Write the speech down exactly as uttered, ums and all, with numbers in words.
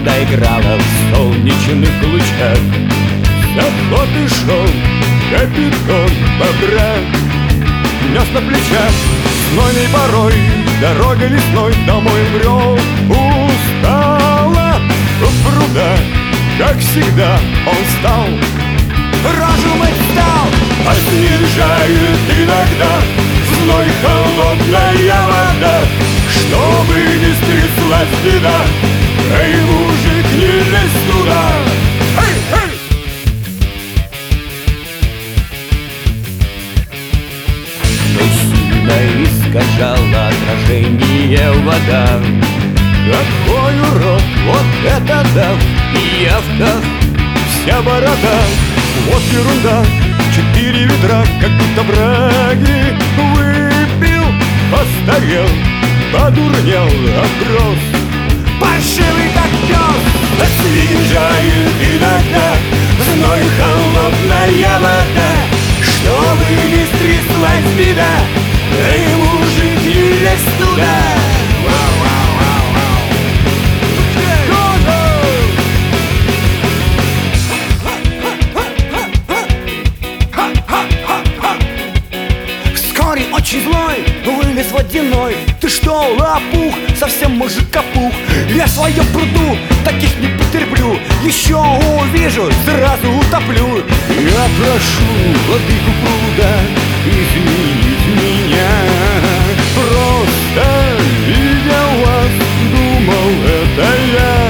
природа играла в солнечных лучах. С охоты шел капитан бобра, нес на плечах знойной порой дорога лесной домой брел. Устала в пруда, как всегда он стал, разум стал. Освежает иногда зной холодная вода, чтобы не стряслась беда. Эй, мужик, не лезь туда! Эй, эй! Но сильно искажала отражение вода. Какой урод, вот это да! И явка, вся борода. Вот ерунда, четыре ведра, как будто браги. Выпил, постарел, подурнел, оброс, паршивый как пес. Освежает иногда зной холодная вода, чтобы не стряслась беда. Эй, мужик, не лезь туда! Вскоре очень злой вылез водяной. Ты что, лопух, совсем мужик опух? Я в своем пруду таких не потерплю. Еще увижу, сразу утоплю. Я прошу владыку пруда изменить меня. Просто видя вас, думал, это я.